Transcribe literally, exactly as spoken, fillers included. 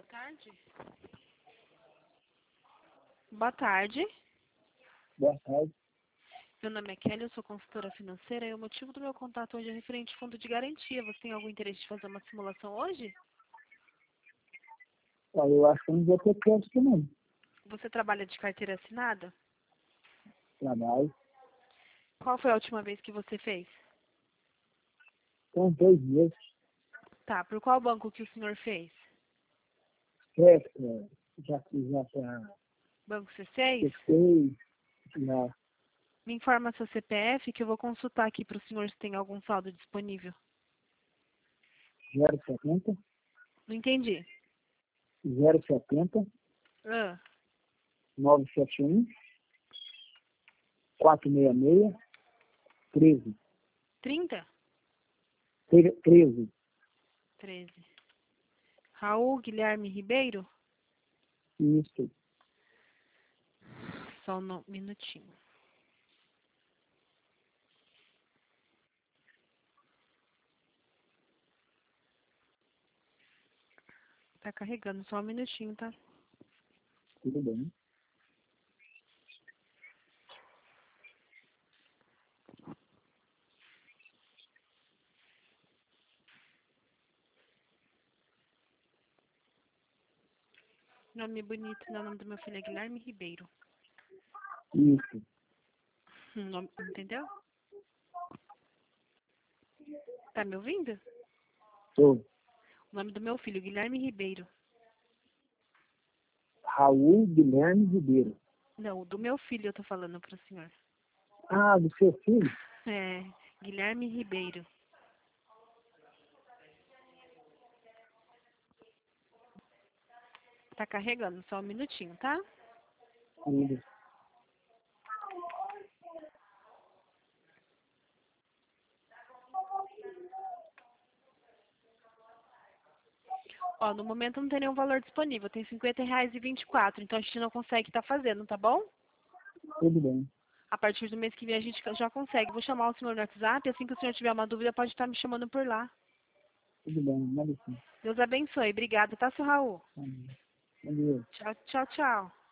tarde. Boa tarde. Boa tarde. Meu nome é Kelly, eu sou consultora financeira e o motivo do meu contato hoje é referente ao fundo de garantia. Você tem algum interesse de fazer uma simulação hoje? Olha, eu acho que eu não vou ter crédito não. Você trabalha de carteira assinada? Trabalho. Qual foi a última vez que você fez? Tem dois meses. Tá, por qual banco que o senhor fez? É, é, já fiz já para Banco C seis? seis, já Me informa seu C P F que eu vou consultar aqui para o senhor se tem algum saldo disponível. zero setenta, Não entendi. zero setenta, Ah, nove sete um, quatro seis seis, treze. trinta? treze. treze. Raul Guilherme Ribeiro? Isso. Só um minutinho. Tá carregando, só um minutinho, tá? Tudo bem. Nome bonito, né? O nome do meu filho é Guilherme Ribeiro. Isso. Hum, nome- Entendeu? Tá me ouvindo? Sou O nome do meu filho, Guilherme Ribeiro. Raul Guilherme Ribeiro. Não, do meu filho eu tô falando pro senhor. Ah, do seu filho? É, Guilherme Ribeiro. Tá carregando, só um minutinho, tá? Isso. Ó, no momento não tem nenhum valor disponível, tem cinquenta reais e vinte e quatro, então a gente não consegue estar fazendo, tá bom? Tudo bem. A partir do mês que vem a gente já consegue. Vou chamar o senhor no WhatsApp, assim que o senhor tiver uma dúvida pode estar me chamando por lá. Tudo bem. Manda sim. Deus abençoe. Obrigada, tá, seu Raul? Amém. Bom dia. Tchau, tchau, tchau.